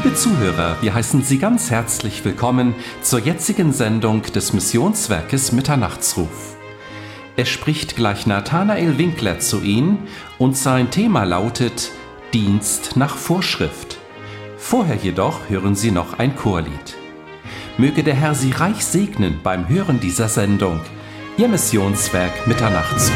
Liebe Zuhörer, wir heißen Sie ganz herzlich willkommen zur jetzigen Sendung des Missionswerkes Mitternachtsruf. Es spricht gleich Nathanael Winkler zu Ihnen und sein Thema lautet Dienst nach Vorschrift. Vorher jedoch hören Sie noch ein Chorlied. Möge der Herr Sie reich segnen beim Hören dieser Sendung. Ihr Missionswerk Mitternachtsruf.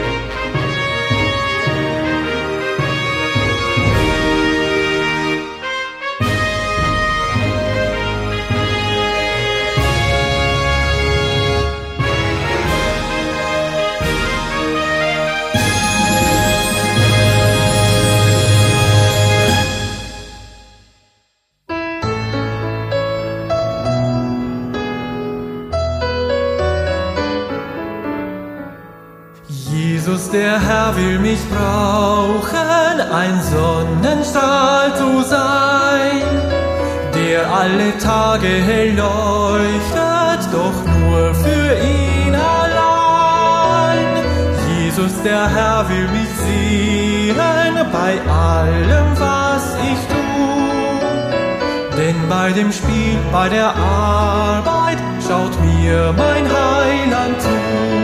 Der Herr will mich brauchen, ein Sonnenstrahl zu sein, der alle Tage hell leuchtet, doch nur für ihn allein. Jesus, der Herr will mich sehen, bei allem, was ich tu, denn bei dem Spiel, bei der Arbeit, schaut mir mein Heiland zu.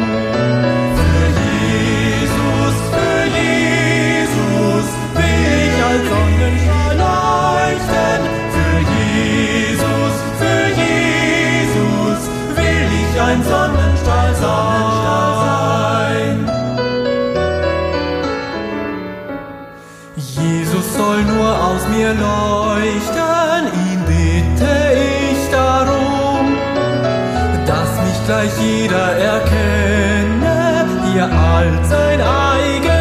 Sonnenstrahl leuchten, für Jesus will ich ein Sonnenstrahl sein. Jesus soll nur aus mir leuchten, ihn bitte ich darum, dass mich gleich jeder erkenne, hier als sein Eigentum.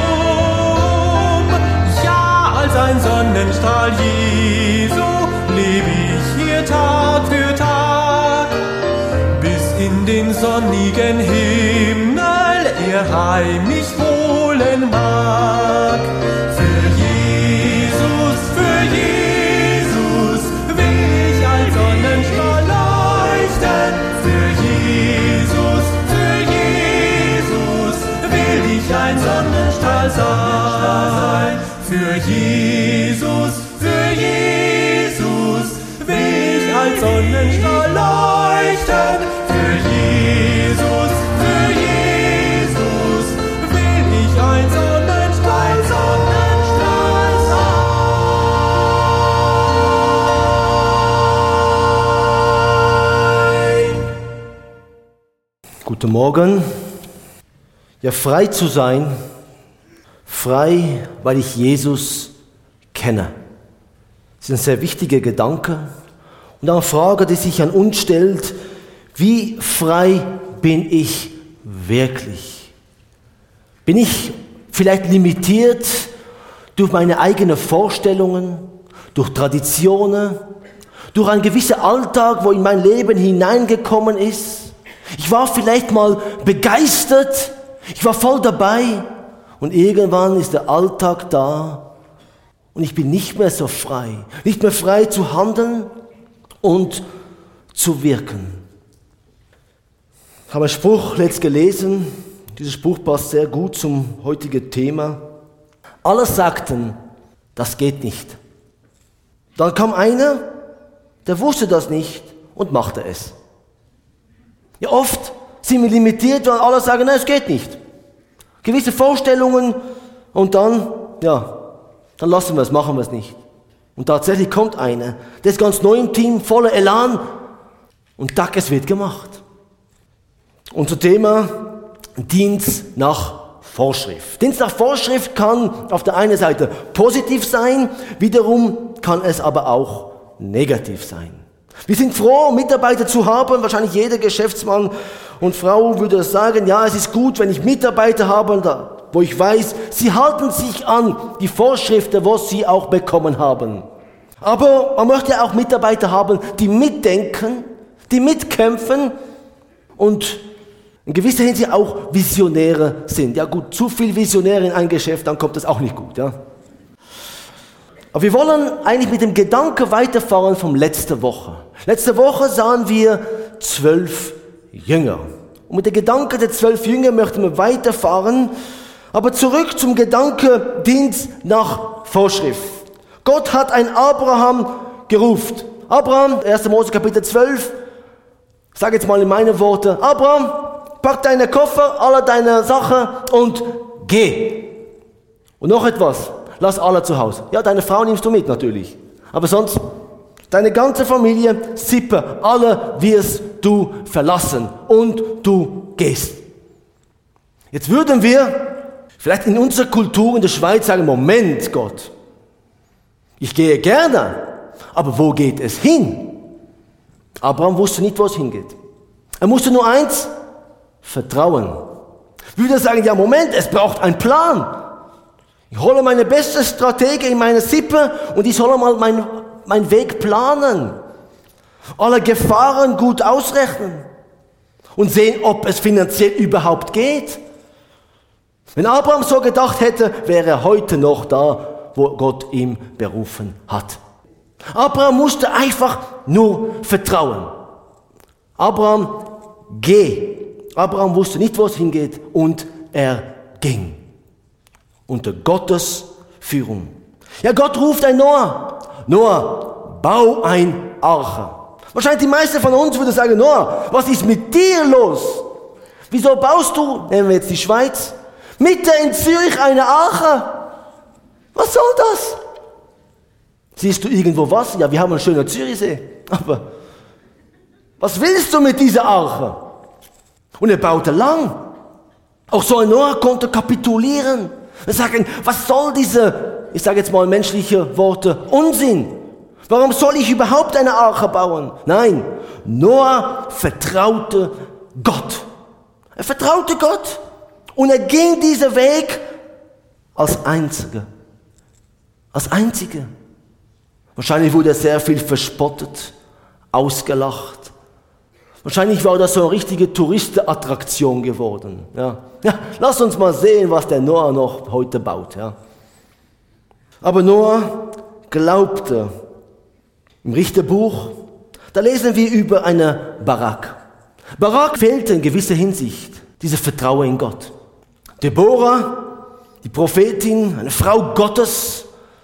Ein Sonnenstrahl Jesu lebe ich hier Tag für Tag, bis in den sonnigen Himmel er heimlich wohnen mag. Für Jesus will ich als Sonnenstrahl leuchten. Für Jesus will ich ein Sonnenstrahl sein. Für Jesus will ich als Sonnenstrahl leuchten. Für Jesus will ich ein Sonnenstrahl sein. Guten Morgen. Ja, frei zu sein. Frei, weil ich Jesus kenne. Das ist ein sehr wichtiger Gedanke. Und eine Frage, die sich an uns stellt, wie frei bin ich wirklich? Bin ich vielleicht limitiert durch meine eigenen Vorstellungen, durch Traditionen, durch einen gewissen Alltag, wo in mein Leben hineingekommen ist? Ich war vielleicht mal begeistert, ich war voll dabei. Und irgendwann ist der Alltag da und ich bin nicht mehr so frei. Nicht mehr frei zu handeln und zu wirken. Ich habe einen Spruch letzt gelesen. Dieser Spruch passt sehr gut zum heutigen Thema. Alle sagten, das geht nicht. Dann kam einer, der wusste das nicht und machte es. Ja, oft sind wir limitiert, weil alle sagen, nein, es geht nicht. Gewisse Vorstellungen und dann lassen wir es, machen wir es nicht. Und tatsächlich kommt einer, der ist ganz neu im Team, voller Elan und tack, es wird gemacht. Unser Thema, Dienst nach Vorschrift. Dienst nach Vorschrift kann auf der einen Seite positiv sein, wiederum kann es aber auch negativ sein. Wir sind froh, Mitarbeiter zu haben. Wahrscheinlich jeder Geschäftsmann und Frau würde sagen, ja, es ist gut, wenn ich Mitarbeiter habe, wo ich weiß, sie halten sich an die Vorschriften, was sie auch bekommen haben. Aber man möchte auch Mitarbeiter haben, die mitdenken, die mitkämpfen und in gewisser Hinsicht auch Visionäre sind. Ja gut, zu viel Visionäre in ein Geschäft, dann kommt das auch nicht gut, ja. Aber wir wollen eigentlich mit dem Gedanke weiterfahren vom letzten Woche. Letzte Woche sahen wir 12 Jünger. Und mit dem Gedanke der 12 Jünger möchten wir weiterfahren. Aber zurück zum Gedanke Dienst nach Vorschrift. Gott hat ein Abraham gerufen. Abraham, 1. Mose Kapitel 12, ich sage jetzt mal in meine Worte, Abraham, pack deine Koffer, alle deine Sachen und geh. Und noch etwas, lass alle zu Hause. Ja, deine Frau nimmst du mit natürlich, aber sonst, deine ganze Familie, Sippe, alle wirst du verlassen und du gehst. Jetzt würden wir vielleicht in unserer Kultur in der Schweiz sagen, Moment Gott, ich gehe gerne, aber wo geht es hin? Abraham wusste nicht, wo es hingeht. Er musste nur eins, vertrauen. Wir würden sagen, ja Moment, es braucht einen Plan. Ich hole meine beste Strategie in meine Sippe und ich soll mal meinen Weg planen. Alle Gefahren gut ausrechnen und sehen, ob es finanziell überhaupt geht. Wenn Abraham so gedacht hätte, wäre er heute noch da, wo Gott ihn berufen hat. Abraham musste einfach nur vertrauen. Abraham, geh. Abraham wusste nicht, wo es hingeht und er ging. Unter Gottes Führung. Ja, Gott ruft ein Noah. Noah, bau ein Arche. Wahrscheinlich die meisten von uns würden sagen, Noah, was ist mit dir los? Wieso baust du, nehmen wir jetzt die Schweiz, mitten in Zürich eine Arche? Was soll das? Siehst du irgendwo Wasser? Ja, wir haben einen schönen Zürichsee. Aber was willst du mit dieser Arche? Und er baute lang. Auch so ein Noah konnte kapitulieren. Und sagen, was soll diese, ich sage jetzt mal menschliche Worte, Unsinn? Warum soll ich überhaupt eine Arche bauen? Nein, Noah vertraute Gott. Er vertraute Gott. Und er ging diesen Weg als Einziger. Als Einziger. Wahrscheinlich wurde er sehr viel verspottet, ausgelacht. Wahrscheinlich war das so eine richtige Touristenattraktion geworden. Ja, lass uns mal sehen, was der Noah noch heute baut. Ja. Aber Noah glaubte. Im Richterbuch, da lesen wir über eine Barak. Barak fehlte in gewisser Hinsicht, dieses Vertrauen in Gott. Deborah, die Prophetin, eine Frau Gottes.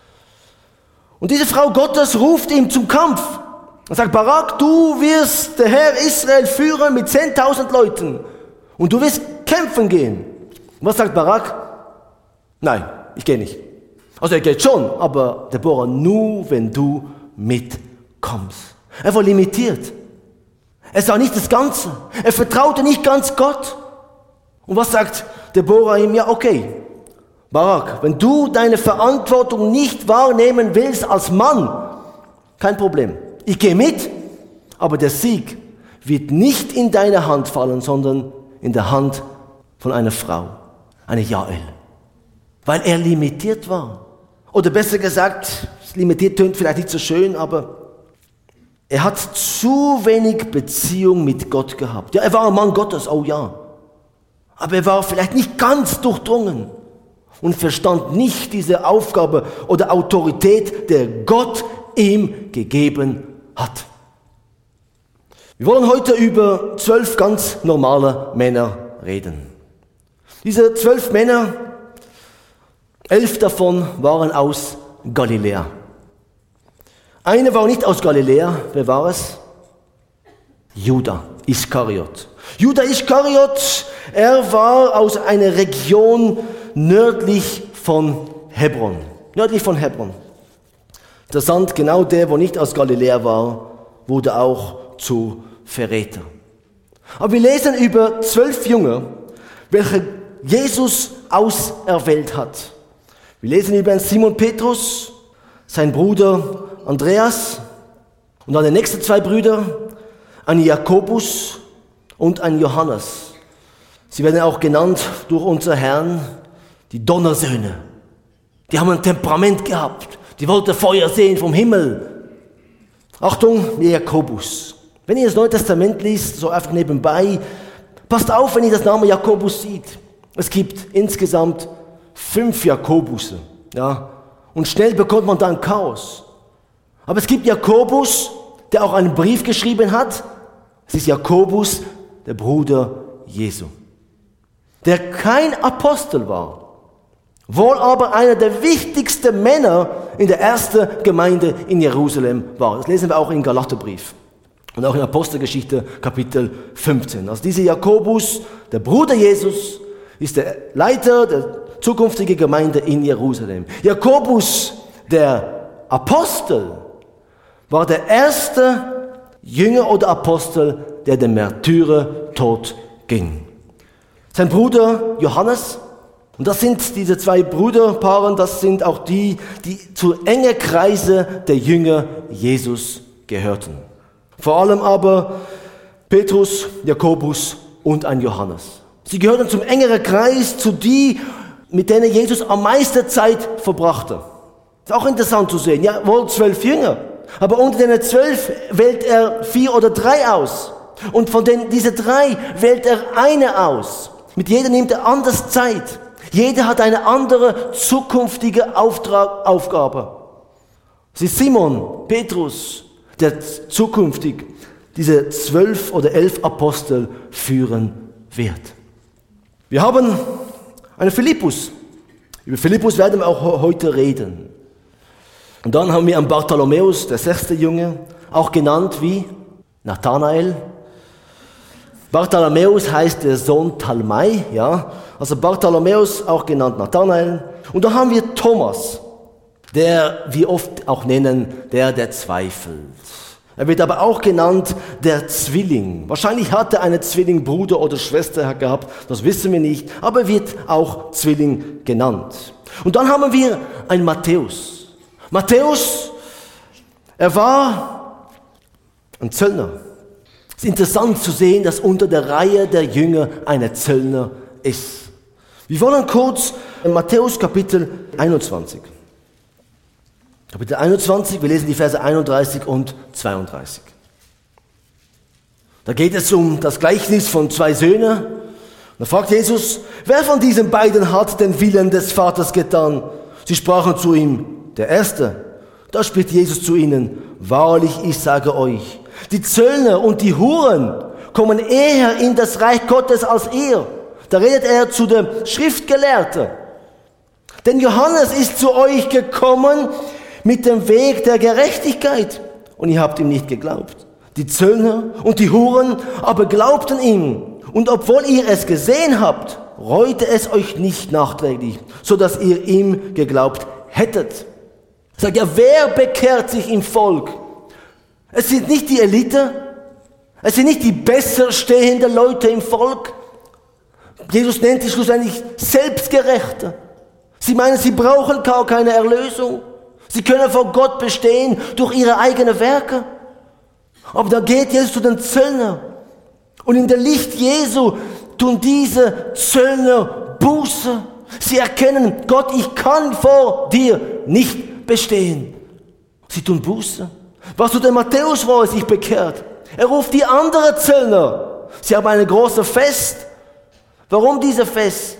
Und diese Frau Gottes ruft ihm zum Kampf. Und sagt, Barak, du wirst der Herr Israel führen mit 10.000 Leuten. Und du wirst kämpfen gehen. Und was sagt Barak? Nein, ich gehe nicht. Also er geht schon, aber Deborah, nur wenn du mitkommst. Er war limitiert. Er sah nicht das Ganze. Er vertraute nicht ganz Gott. Und was sagt Deborah ihm? Ja, okay. Barak, wenn du deine Verantwortung nicht wahrnehmen willst als Mann, kein Problem. Ich gehe mit, aber der Sieg wird nicht in deine Hand fallen, sondern in der Hand von einer Frau, eine Jael. Weil er limitiert war. Oder besser gesagt, limitiert tönt vielleicht nicht so schön, aber er hat zu wenig Beziehung mit Gott gehabt. Ja, er war ein Mann Gottes, oh ja. Aber er war vielleicht nicht ganz durchdrungen und verstand nicht diese Aufgabe oder Autorität, der Gott ihm gegeben hat. Wir wollen heute über 12 ganz normale Männer reden. Diese 12 Männer, 11 davon waren aus Galiläa. Einer war nicht aus Galiläa, wer war es? Judas Iskariot. Judas Iskariot, er war aus einer Region nördlich von Hebron. Nördlich von Hebron. Interessant, genau der, wo nicht aus Galiläa war, wurde auch zu Verräter. Aber wir lesen über 12 Jünger, welche Jesus auserwählt hat. Wir lesen über Simon Petrus, sein Bruder Andreas und dann die nächsten 2 Brüder, einen Jakobus und einen Johannes. Sie werden auch genannt durch unser Herrn die Donnersöhne. Die haben ein Temperament gehabt. Die wollten Feuer sehen vom Himmel. Achtung, Jakobus. Wenn ihr das Neue Testament liest, so einfach nebenbei, passt auf, wenn ihr das Name Jakobus sieht. Es gibt insgesamt 5 Jakobusse. Ja? Und schnell bekommt man dann Chaos. Aber es gibt Jakobus, der auch einen Brief geschrieben hat. Es ist Jakobus, der Bruder Jesu. Der kein Apostel war, wohl aber einer der wichtigsten Männer in der ersten Gemeinde in Jerusalem war. Das lesen wir auch im Galaterbrief und auch in Apostelgeschichte Kapitel 15. Also dieser Jakobus, der Bruder Jesus, ist der Leiter der zukünftigen Gemeinde in Jerusalem. Jakobus, der Apostel, war der erste Jünger oder Apostel, der den Märtyrertod ging. Sein Bruder Johannes, und das sind diese zwei Brüderpaare, das sind auch die zu engen Kreise der Jünger Jesus gehörten. Vor allem aber Petrus, Jakobus und ein Johannes. Sie gehörten zum engeren Kreis, zu die, mit denen Jesus am meisten Zeit verbrachte. Ist auch interessant zu sehen. Ja, wohl 12 Jünger. Aber unter den 12 wählt er 4 oder 3 aus. Und von diesen 3 wählt er eine aus. Mit jeder nimmt er anders Zeit. Jeder hat eine andere zukünftige Aufgabe. Es ist Simon, Petrus, der zukünftig diese 12 oder 11 Apostel führen wird. Wir haben einen Philippus. Über Philippus werden wir auch heute reden. Und dann haben wir einen Bartholomäus, der 6. Junge, auch genannt wie Nathanael. Bartholomäus heißt der Sohn Talmai, ja. Also Bartholomäus, auch genannt Nathanael. Und dann haben wir Thomas, der wir oft auch nennen, der zweifelt. Er wird aber auch genannt der Zwilling. Wahrscheinlich hat er einen Zwillingbruder oder Schwester gehabt, das wissen wir nicht, aber er wird auch Zwilling genannt. Und dann haben wir einen Matthäus. Matthäus, er war ein Zöllner. Es ist interessant zu sehen, dass unter der Reihe der Jünger ein Zöllner ist. Wir wollen kurz in Matthäus Kapitel 21. Kapitel 21, wir lesen die Verse 31 und 32. Da geht es um das Gleichnis von 2 Söhnen. Da fragt Jesus, wer von diesen beiden hat den Willen des Vaters getan? Sie sprachen zu ihm, der Erste. Da spricht Jesus zu ihnen, wahrlich, ich sage euch, die Zöllner und die Huren kommen eher in das Reich Gottes als ihr. Da redet er zu dem Schriftgelehrten. Denn Johannes ist zu euch gekommen mit dem Weg der Gerechtigkeit. Und ihr habt ihm nicht geglaubt. Die Zöllner und die Huren aber glaubten ihm. Und obwohl ihr es gesehen habt, reute es euch nicht nachträglich, so dass ihr ihm geglaubt hättet. Sagt ja, wer bekehrt sich im Volk? Es sind nicht die Elite, es sind nicht die besser stehenden Leute im Volk. Jesus nennt sie schlussendlich Selbstgerechte. Sie meinen, sie brauchen gar keine Erlösung. Sie können vor Gott bestehen durch ihre eigenen Werke. Aber da geht Jesus zu den Zöllnern. Und in der Licht Jesu tun diese Zöllner Buße. Sie erkennen, Gott, ich kann vor dir nicht bestehen. Sie tun Buße. Was zu dem Matthäus war, ist sich bekehrt. Er ruft die anderen Zöllner. Sie haben ein großes Fest. Warum dieses Fest?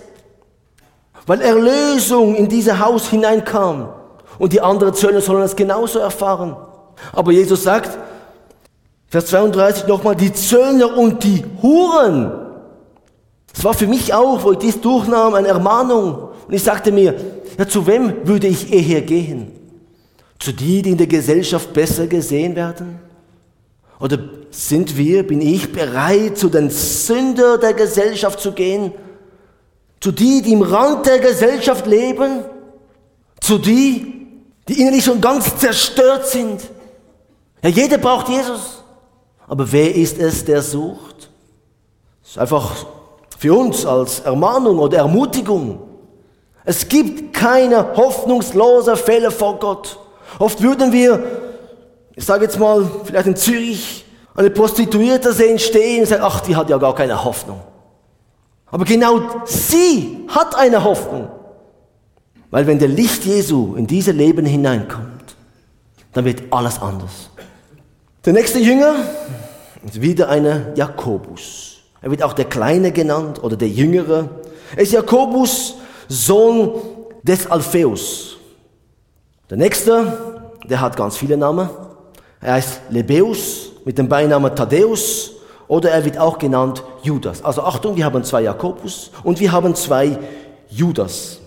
Weil Erlösung in dieses Haus hineinkam. Und die anderen Zöllner sollen es genauso erfahren. Aber Jesus sagt, Vers 32 nochmal, die Zöllner und die Huren. Das war für mich auch, wo ich dies durchnahm, eine Ermahnung. Und ich sagte mir, ja, zu wem würde ich eher gehen? Zu die in der Gesellschaft besser gesehen werden? Oder bin ich bereit, zu den Sündern der Gesellschaft zu gehen? Zu die im Rand der Gesellschaft leben? Zu die innerlich schon ganz zerstört sind? Ja, jeder braucht Jesus. Aber wer ist es, der sucht? Das ist einfach für uns als Ermahnung oder Ermutigung. Es gibt keine hoffnungslosen Fälle vor Gott. Oft würden wir, ich sage jetzt mal, vielleicht in Zürich, eine Prostituierte sehen stehen und sagen, ach, die hat ja gar keine Hoffnung. Aber genau sie hat eine Hoffnung. Weil wenn der Licht Jesu in dieses Leben hineinkommt, dann wird alles anders. Der nächste Jünger ist wieder einer Jakobus. Er wird auch der Kleine genannt oder der Jüngere. Er ist Jakobus, Sohn des Alpheus. Der nächste, der hat ganz viele Namen. Er heißt Lebäus mit dem Beinamen Thaddäus oder er wird auch genannt Judas. Also Achtung, wir haben 2 Jakobus und wir haben 2 Judas.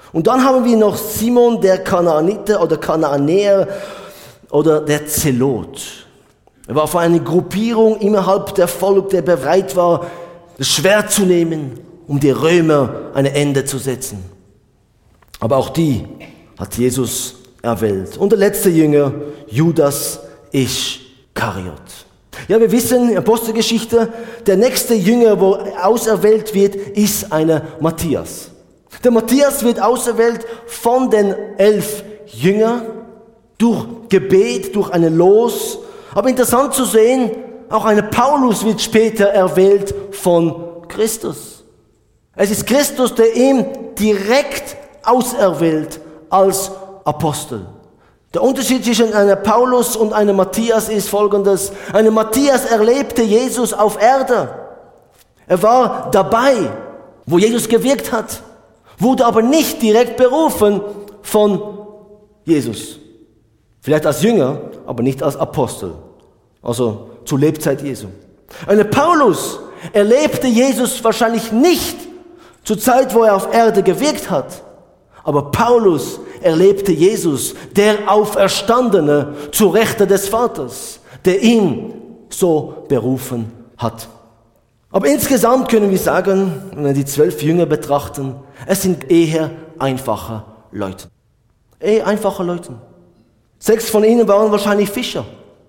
Und dann haben wir noch Simon, der Kanaaniter oder Kanaanäer oder der Zelot. Er war von einer Gruppierung innerhalb der Volk, der bereit war, das Schwert zu nehmen, um die Römer ein Ende zu setzen. Aber auch die hat Jesus erwählt. Und der letzte Jünger, Judas Ischkariot. Ja, wir wissen in der Apostelgeschichte, der nächste Jünger, wo auserwählt wird, ist einer Matthias. Der Matthias wird auserwählt von den 11 Jüngern durch Gebet, durch einen Los. Aber interessant zu sehen, auch einer Paulus wird später erwählt von Christus. Es ist Christus, der ihn direkt auserwählt als Apostel. Der Unterschied zwischen einem Paulus und einem Matthias ist folgendes. Ein Matthias erlebte Jesus auf Erde. Er war dabei, wo Jesus gewirkt hat, wurde aber nicht direkt berufen von Jesus. Vielleicht als Jünger, aber nicht als Apostel. Also zur Lebzeit Jesu. Ein Paulus erlebte Jesus wahrscheinlich nicht zur Zeit, wo er auf Erde gewirkt hat. Aber Paulus erlebte Jesus, der Auferstandene, zur Rechte des Vaters, der ihn so berufen hat. Aber insgesamt können wir sagen, wenn wir die 12 Jünger betrachten, es sind eher einfache Leute. Einfache Leute. 6 von ihnen waren wahrscheinlich Fischer.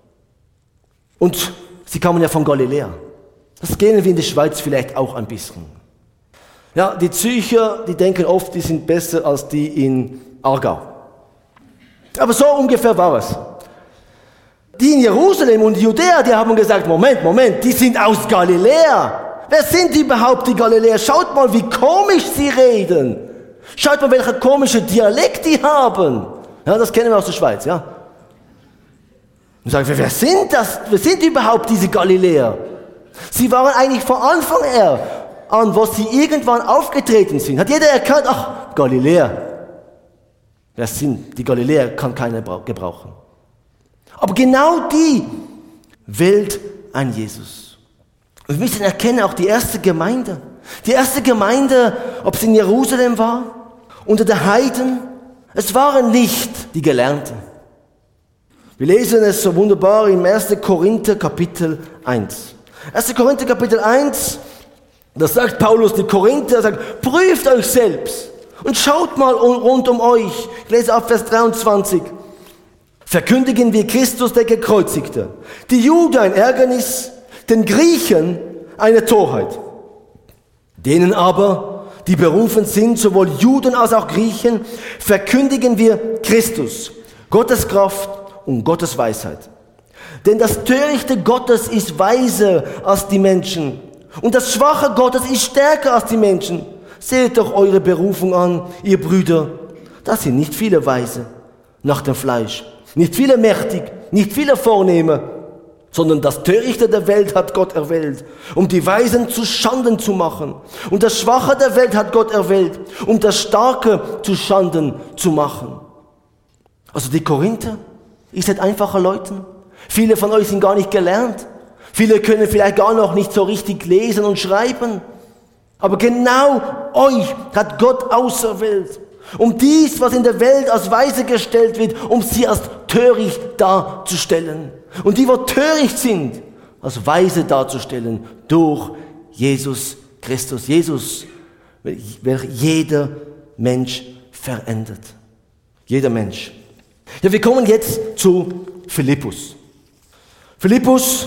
Und sie kamen ja von Galiläa. Das kennen wir in der Schweiz vielleicht auch ein bisschen. Ja, die Zürcher, die denken oft, die sind besser als die in Aargau. Aber so ungefähr war es. Die in Jerusalem und Judäa, die haben gesagt, Moment, die sind aus Galiläa. Wer sind überhaupt die Galiläer? Schaut mal, wie komisch sie reden. Schaut mal, welcher komische Dialekt die haben. Ja, das kennen wir aus der Schweiz, ja. Und sagen wir, wer sind das? Wer sind überhaupt diese Galiläer? Sie waren eigentlich von Anfang an, wo sie irgendwann aufgetreten sind. Hat jeder erkannt, ach, Galiläer. Wer sind die Galiläer? Kann keiner gebrauchen. Aber genau die wählt ein Jesus. Und wir müssen erkennen, auch die erste Gemeinde. Die erste Gemeinde, ob es in Jerusalem war, unter den Heiden, es waren nicht die Gelernten. Wir lesen es so wunderbar im 1. Korinther Kapitel 1. 1. Korinther Kapitel 1, da sagt Paulus, die Korinther, er sagt, prüft euch selbst und schaut mal rund um euch. Ich lese ab Vers 23. Verkündigen wir Christus, der Gekreuzigte. Die Juden ein Ärgernis, den Griechen eine Torheit. Denen aber, die berufen sind, sowohl Juden als auch Griechen, verkündigen wir Christus, Gottes Kraft und Gottes Weisheit. Denn das Törichte Gottes ist weiser als die Menschen und das Schwache Gottes ist stärker als die Menschen. Seht doch eure Berufung an, ihr Brüder. Das sind nicht viele Weise nach dem Fleisch, nicht viele mächtig, nicht viele Vornehme, sondern das Törichte der Welt hat Gott erwählt, um die Weisen zu Schanden zu machen. Und das Schwache der Welt hat Gott erwählt, um das Starke zu Schanden zu machen. Also die Korinther, ihr seid einfache Leute. Viele von euch sind gar nicht gelernt. Viele können vielleicht gar noch nicht so richtig lesen und schreiben. Aber genau euch hat Gott auserwählt, um dies, was in der Welt als weise gestellt wird, um sie als töricht darzustellen. Und die, wo töricht sind, als weise darzustellen durch Jesus Christus. Jesus, welcher jeder Mensch verändert. Jeder Mensch. Ja, wir kommen jetzt zu Philippus. Philippus,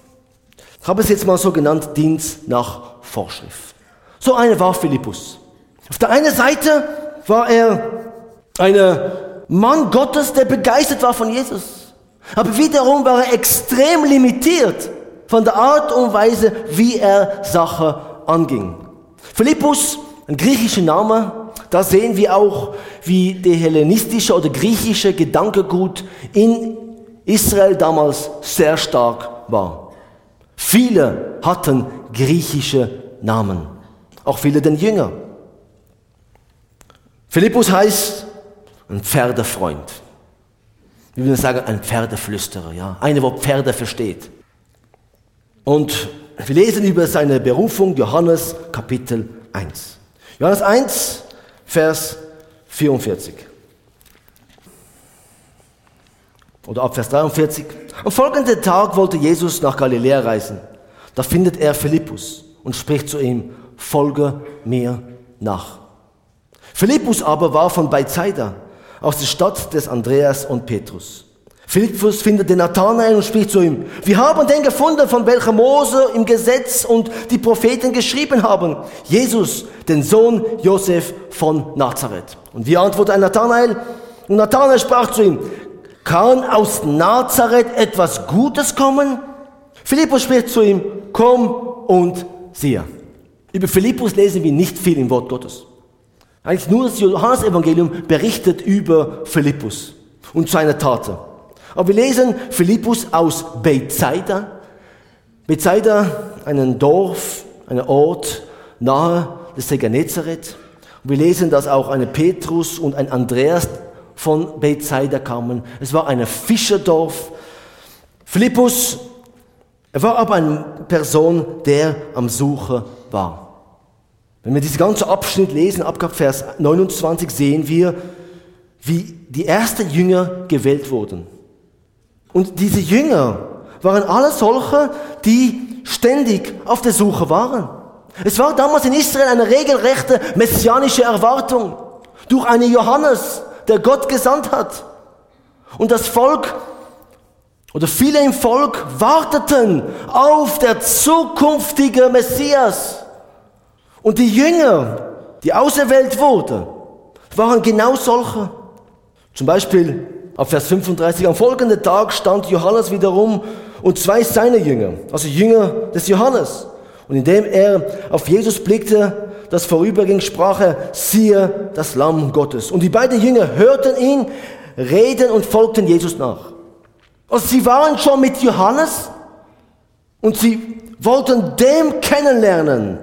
ich habe es jetzt mal so genannt, Dienst nach Vorschrift. So einer war Philippus. Auf der einen Seite war er ein Mann Gottes, der begeistert war von Jesus. Aber wiederum war er extrem limitiert von der Art und Weise, wie er Sache anging. Philippus, ein griechischer Name, da sehen wir auch, wie der hellenistische oder griechische Gedankengut in Israel damals sehr stark war. Viele hatten griechische Namen, auch viele den Jünger. Philippus heißt ein Pferdefreund. Wir würden sagen, ein Pferdeflüsterer, ja, einer, der Pferde versteht. Und wir lesen über seine Berufung, Johannes Kapitel 1. Johannes 1, Vers 44. Oder ab Vers 43. Am folgenden Tag wollte Jesus nach Galiläa reisen. Da findet er Philippus und spricht zu ihm, folge mir nach. Philippus aber war von Bethsaida, aus der Stadt des Andreas und Petrus. Philippus findet den Nathanael und spricht zu ihm, wir haben den gefunden, von welchem Mose im Gesetz und die Propheten geschrieben haben, Jesus, den Sohn Josef von Nazareth. Und wie antwortet Nathanael? Und Nathanael sprach zu ihm, kann aus Nazareth etwas Gutes kommen? Philippus spricht zu ihm, komm und siehe. Über Philippus lesen wir nicht viel im Wort Gottes. Eigentlich nur das Johannesevangelium berichtet über Philippus und seine Taten. Aber wir lesen Philippus aus Bethsaida. Bethsaida, ein Dorf, ein Ort nahe des See Genezareth. Und wir lesen, dass auch ein Petrus und ein Andreas von Bethsaida kamen. Es war ein Fischerdorf. Philippus, er war aber eine Person, der am Suchen war. Wenn wir diesen ganzen Abschnitt lesen, ab Vers 29, sehen wir, wie die ersten Jünger gewählt wurden. Und diese Jünger waren alle solche, die ständig auf der Suche waren. Es war damals in Israel eine regelrechte messianische Erwartung durch einen Johannes, der Gott gesandt hat. Und das Volk oder viele im Volk warteten auf der zukünftige Messias. Und die Jünger, die auserwählt wurden, waren genau solche. Zum Beispiel ab Vers 35, am folgenden Tag stand Johannes wiederum und zwei seiner Jünger, also Jünger des Johannes. Und indem er auf Jesus blickte, das vorüberging, sprach er, siehe das Lamm Gottes. Und die beiden Jünger hörten ihn reden und folgten Jesus nach. Also sie waren schon mit Johannes und sie wollten dem kennenlernen,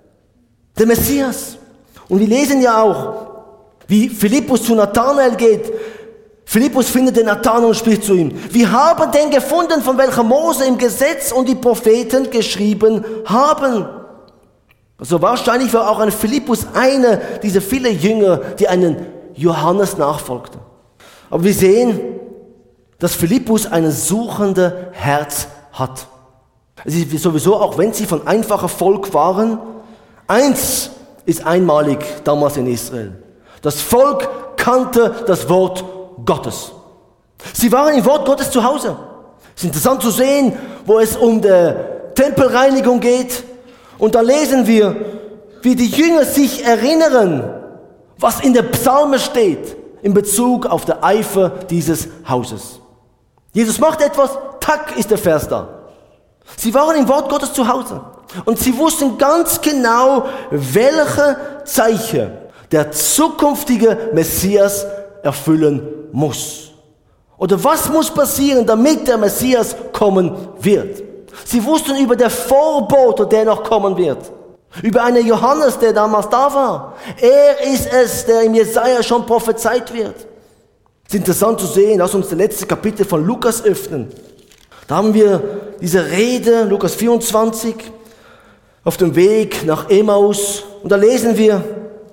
den Messias. Und wir lesen ja auch, wie Philippus zu Nathanael geht. Philippus findet den Nathanael und spricht zu ihm, wir haben den gefunden, von welchem Mose im Gesetz und die Propheten geschrieben haben. Also wahrscheinlich war auch ein Philippus einer dieser vielen Jünger, die einen Johannes nachfolgten. Aber wir sehen, dass Philippus ein suchendes Herz hat. Es ist sowieso, auch wenn sie von einfachem Volk waren, eins ist einmalig damals in Israel. Das Volk kannte das Wort Gottes. Sie waren im Wort Gottes zu Hause. Es ist interessant zu sehen, wo es um die Tempelreinigung geht. Und da lesen wir, wie die Jünger sich erinnern, was in der Psalme steht, in Bezug auf den Eifer dieses Hauses. Jesus macht etwas, tack, ist der Vers da. Sie waren im Wort Gottes zu Hause. Und sie wussten ganz genau, welche Zeichen der zukünftige Messias erfüllen muss. Oder was muss passieren, damit der Messias kommen wird. Sie wussten über den Vorbote, der noch kommen wird. Über einen Johannes, der damals da war. Er ist es, der im Jesaja schon prophezeit wird. Es ist interessant zu sehen, lass uns das letzte Kapitel von Lukas öffnen. Da haben wir diese Rede, Lukas 24, auf dem Weg nach Emmaus. Und da lesen wir,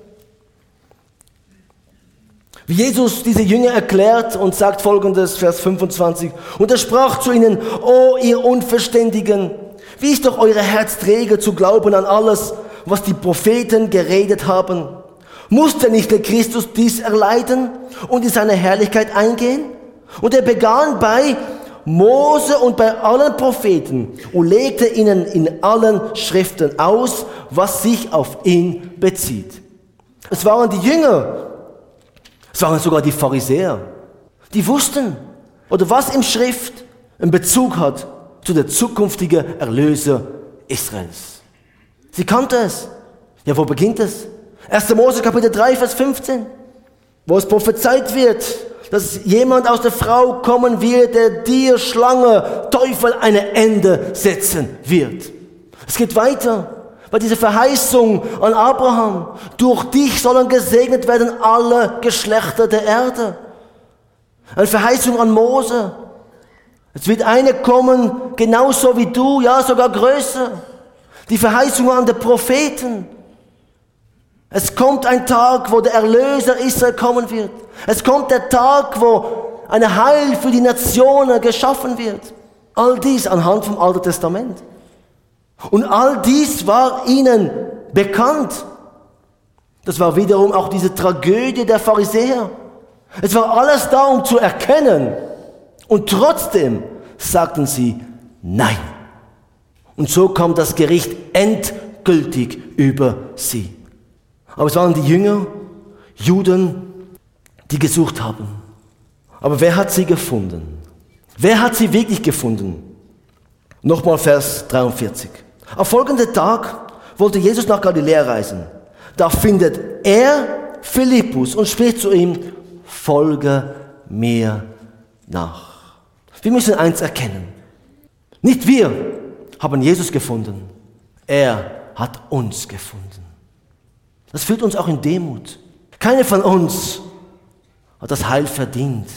wie Jesus diese Jünger erklärt und sagt folgendes, Vers 25. Und er sprach zu ihnen, o ihr Unverständigen, wie ist doch eure Herz träge zu glauben an alles, was die Propheten geredet haben? Musste nicht der Christus dies erleiden und in seine Herrlichkeit eingehen? Und er begann bei Mose und bei allen Propheten und legte ihnen in allen Schriften aus, was sich auf ihn bezieht. Es waren die Jünger, es waren sogar die Pharisäer, die wussten, oder was im Schrift einen Bezug hat zu der zukünftigen Erlöser Israels. Sie kannte es. Ja, wo beginnt es? 1. Mose Kapitel 3, Vers 15, wo es prophezeit wird, dass jemand aus der Frau kommen wird, der dir, Schlange, Teufel, ein Ende setzen wird. Es geht weiter. Bei dieser Verheißung an Abraham, durch dich sollen gesegnet werden alle Geschlechter der Erde. Eine Verheißung an Mose. Es wird eine kommen, genauso wie du, ja sogar größer. Die Verheißung an die Propheten. Es kommt ein Tag, wo der Erlöser Israel kommen wird. Es kommt der Tag, wo ein Heil für die Nationen geschaffen wird. All dies anhand vom Alten Testament. Und all dies war ihnen bekannt. Das war wiederum auch diese Tragödie der Pharisäer. Es war alles da, um zu erkennen. Und trotzdem sagten sie Nein. Und so kam das Gericht endgültig über sie. Aber es waren die Jünger, Juden, die gesucht haben. Aber wer hat sie gefunden? Wer hat sie wirklich gefunden? Nochmal Vers 43. Am folgenden Tag wollte Jesus nach Galiläa reisen. Da findet er Philippus und spricht zu ihm, folge mir nach. Wir müssen eins erkennen. Nicht wir haben Jesus gefunden. Er hat uns gefunden. Das führt uns auch in Demut. Keiner von uns hat das Heil verdient,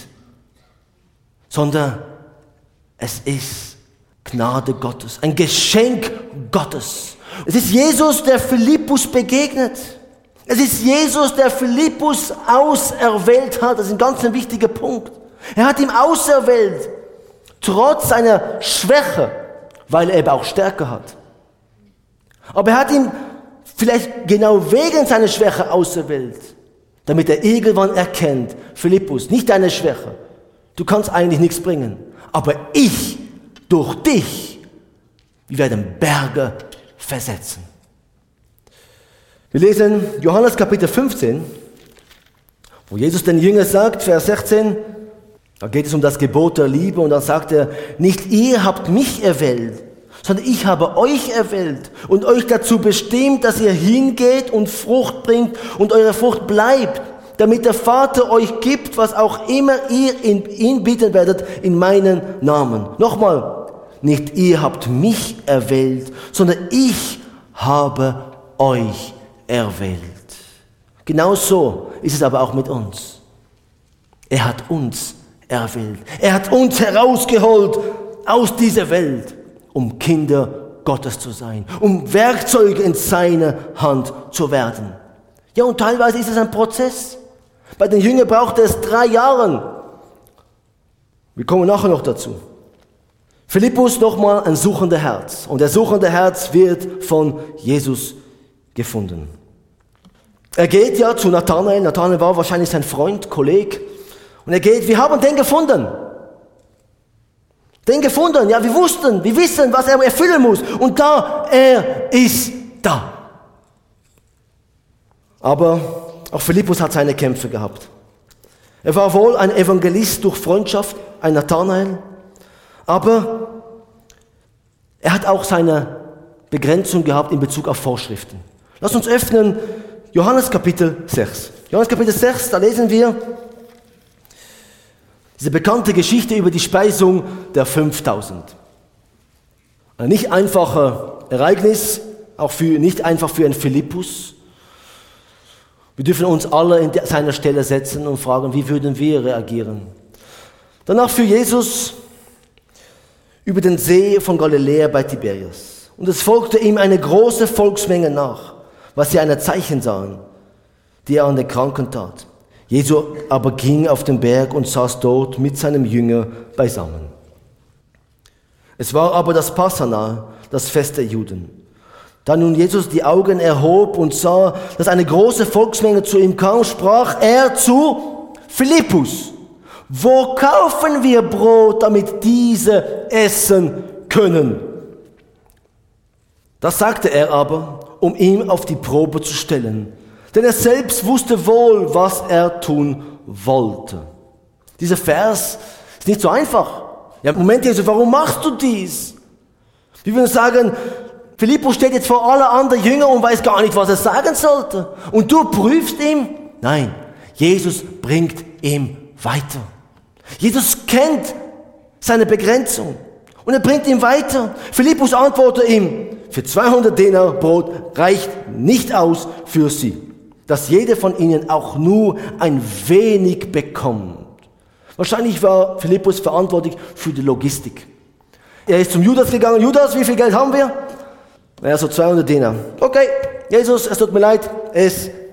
sondern es ist Gnade Gottes, ein Geschenk Gottes. Es ist Jesus, der Philippus begegnet. Es ist Jesus, der Philippus auserwählt hat. Das ist ein ganz wichtiger Punkt. Er hat ihn auserwählt, trotz seiner Schwäche, weil er eben auch Stärke hat. Aber er hat ihn vielleicht genau wegen seiner Schwäche auserwählt, damit er irgendwann erkennt, Philippus, nicht deine Schwäche, du kannst eigentlich nichts bringen, aber ich, durch dich, wir werden Berge versetzen. Wir lesen Johannes Kapitel 15, wo Jesus den Jüngern sagt, Vers 16, da geht es um das Gebot der Liebe und dann sagt er, nicht ihr habt mich erwählt, sondern ich habe euch erwählt und euch dazu bestimmt, dass ihr hingeht und Frucht bringt und eure Frucht bleibt, damit der Vater euch gibt, was auch immer ihr ihn bitten werdet, in meinen Namen. Nochmal, nicht ihr habt mich erwählt, sondern ich habe euch erwählt. Genauso ist es aber auch mit uns. Er hat uns erwählt. Er hat uns herausgeholt aus dieser Welt, um Kinder Gottes zu sein, um Werkzeuge in seiner Hand zu werden. Ja, und teilweise ist es ein Prozess. Bei den Jüngern brauchte es 3 Jahre. Wir kommen nachher noch dazu. Philippus nochmal ein suchender Herz. Und der suchende Herz wird von Jesus gefunden. Er geht ja zu Nathanael. Nathanael war wahrscheinlich sein Freund, Kollege. Und er geht, wir haben den gefunden. Den gefunden, ja, wir wissen, was er erfüllen muss. Und da, er ist da. Aber auch Philippus hat seine Kämpfe gehabt. Er war wohl ein Evangelist durch Freundschaft, ein Nathanael. Aber er hat auch seine Begrenzung gehabt in Bezug auf Vorschriften. Lass uns öffnen Johannes Kapitel 6. Johannes Kapitel 6, da lesen wir diese bekannte Geschichte über die Speisung der 5000. Ein nicht einfaches Ereignis, auch nicht einfach für einen Philippus. Wir dürfen uns alle in seiner Stelle setzen und fragen, wie würden wir reagieren. Danach für Jesus über den See von Galiläa bei Tiberias. Und es folgte ihm eine große Volksmenge nach, was sie ein Zeichen sahen, die er an den Kranken tat. Jesus aber ging auf den Berg und saß dort mit seinem Jünger beisammen. Es war aber das Passana, das Fest der Juden. Da nun Jesus die Augen erhob und sah, dass eine große Volksmenge zu ihm kam, sprach er zu Philippus: Wo kaufen wir Brot, damit diese essen können? Das sagte er aber, um ihn auf die Probe zu stellen. Denn er selbst wusste wohl, was er tun wollte. Dieser Vers ist nicht so einfach. Ja, Moment, Jesus, warum machst du dies? Wir würden sagen, Philippus steht jetzt vor aller anderen Jünger und weiß gar nicht, was er sagen sollte. Und du prüfst ihn? Nein, Jesus bringt ihm weiter. Jesus kennt seine Begrenzung und er bringt ihn weiter. Philippus antwortet ihm, für 200 Denar Brot reicht nicht aus für sie, dass jeder von ihnen auch nur ein wenig bekommt. Wahrscheinlich war Philippus verantwortlich für die Logistik. Er ist zum Judas gegangen. Judas, wie viel Geld haben wir? Naja, so 200 Denar. Okay, Jesus, es tut mir leid, es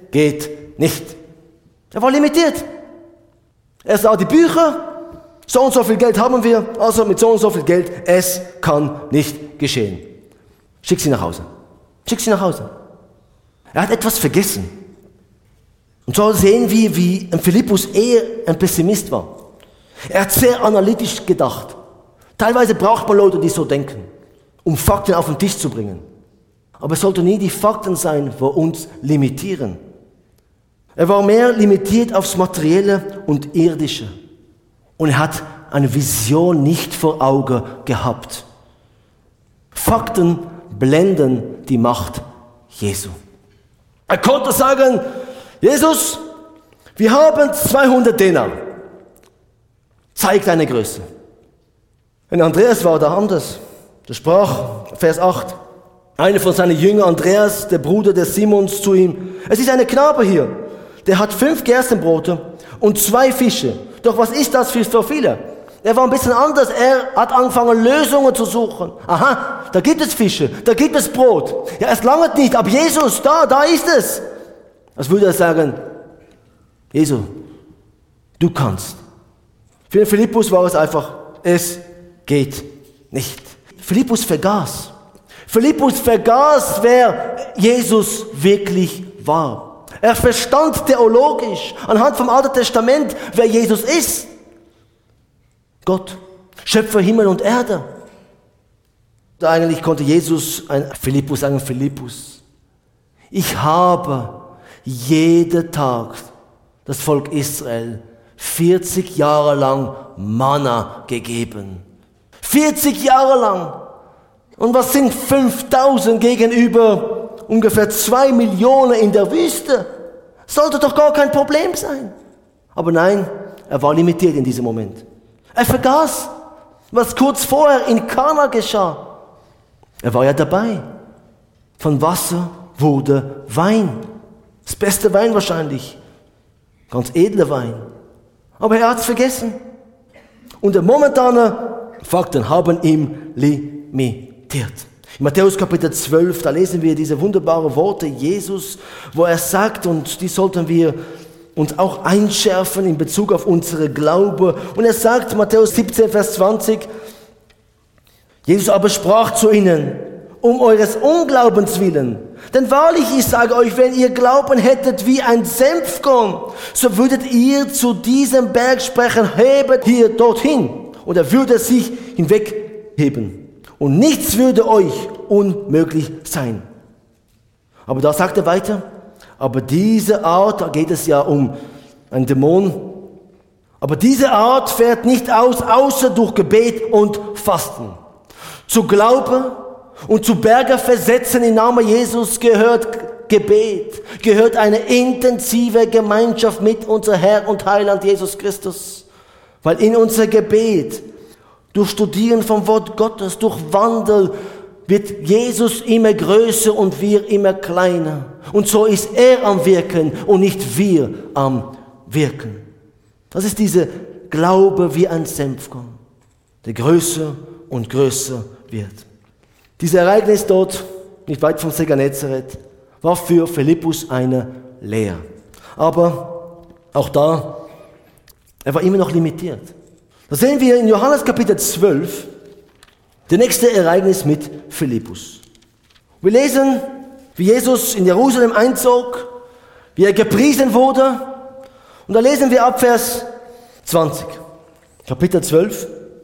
geht nicht. Er war limitiert. Er sah die Bücher, so und so viel Geld haben wir, also mit so und so viel Geld, es kann nicht geschehen. Schick sie nach Hause. Schick sie nach Hause. Er hat etwas vergessen. Und so sehen wir, wie Philippus eher ein Pessimist war. Er hat sehr analytisch gedacht. Teilweise braucht man Leute, die so denken, um Fakten auf den Tisch zu bringen. Aber es sollte nie die Fakten sein, die uns limitieren. Er war mehr limitiert aufs Materielle und Irdische. Und er hat eine Vision nicht vor Augen gehabt. Fakten blenden die Macht Jesu. Er konnte sagen, Jesus, wir haben 200 Denar. Zeig deine Größe. Und Andreas war da anders. Der sprach, Vers 8, einer von seinen Jüngern, Andreas, der Bruder des Simons, zu ihm: Es ist ein Knabe hier, der hat 5 Gerstenbrote und 2 Fische. Doch was ist das für so viele? Er war ein bisschen anders. Er hat angefangen, Lösungen zu suchen. Aha, da gibt es Fische, da gibt es Brot. Ja, es langt nicht, aber Jesus, da ist es. Als würde er sagen, Jesus, du kannst. Für den Philippus war es einfach, es geht nicht. Philippus vergaß. Wer Jesus wirklich war. Er verstand theologisch, anhand vom Alten Testament, wer Jesus ist. Gott, Schöpfer Himmel und Erde. Eigentlich konnte Jesus Philippus sagen, Philippus, ich habe jeden Tag das Volk Israel 40 Jahre lang Manna gegeben. 40 Jahre lang. Und was sind 5000 gegenüber ungefähr 2 Millionen in der Wüste? Sollte doch gar kein Problem sein. Aber nein, er war limitiert in diesem Moment. Er vergaß, was kurz vorher in Kana geschah. Er war ja dabei. Von Wasser wurde Wein. Das beste Wein wahrscheinlich. Ganz edler Wein. Aber er hat es vergessen. Und die momentanen Fakten haben ihn limitiert. In Matthäus Kapitel 12, da lesen wir diese wunderbaren Worte Jesus, wo er sagt, und die sollten wir uns auch einschärfen in Bezug auf unsere Glaube. Und er sagt, Matthäus 17, Vers 20, Jesus aber sprach zu ihnen, um eures Unglaubens willen. Denn wahrlich, ich sage euch, wenn ihr Glauben hättet wie ein Senfkorn, so würdet ihr zu diesem Berg sprechen, hebet hier dorthin. Und er würde sich hinwegheben. Und nichts würde euch unmöglich sein. Aber da sagt er weiter, aber diese Art, da geht es ja um einen Dämon, aber diese Art fährt nicht aus, außer durch Gebet und Fasten. Zu Glauben und zu Berge versetzen im Namen Jesus gehört Gebet, gehört eine intensive Gemeinschaft mit unser Herr und Heiland Jesus Christus. Weil in unser Gebet, durch Studieren vom Wort Gottes, durch Wandel, wird Jesus immer größer und wir immer kleiner. Und so ist er am Wirken und nicht wir am Wirken. Das ist dieser Glaube wie ein Senfkorn, der größer und größer wird. Dieses Ereignis dort, nicht weit vom See Genezareth, war für Philippus eine Lehre. Aber auch da, er war immer noch limitiert. Das sehen wir in Johannes Kapitel 12, das nächste Ereignis mit Philippus. Wir lesen, wie Jesus in Jerusalem einzog, wie er gepriesen wurde. Und da lesen wir ab Vers 20, Kapitel 12.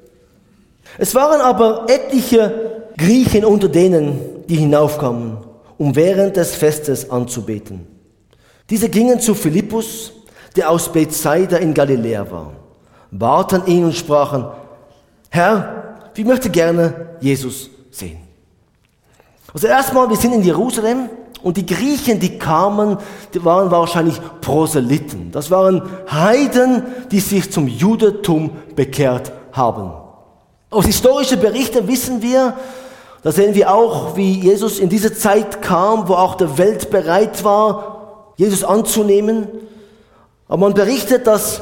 Es waren aber etliche Griechen unter denen, die hinaufkamen, um während des Festes anzubeten. Diese gingen zu Philippus, der aus Bethsaida in Galiläa war, baten ihn und sprachen, Herr, ich möchte gerne Jesus sehen. Also erstmal, wir sind in Jerusalem und die Griechen, die kamen, die waren wahrscheinlich Proselyten. Das waren Heiden, die sich zum Judentum bekehrt haben. Aus historischen Berichten wissen wir, da sehen wir auch, wie Jesus in diese Zeit kam, wo auch die Welt bereit war, Jesus anzunehmen. Aber man berichtet, dass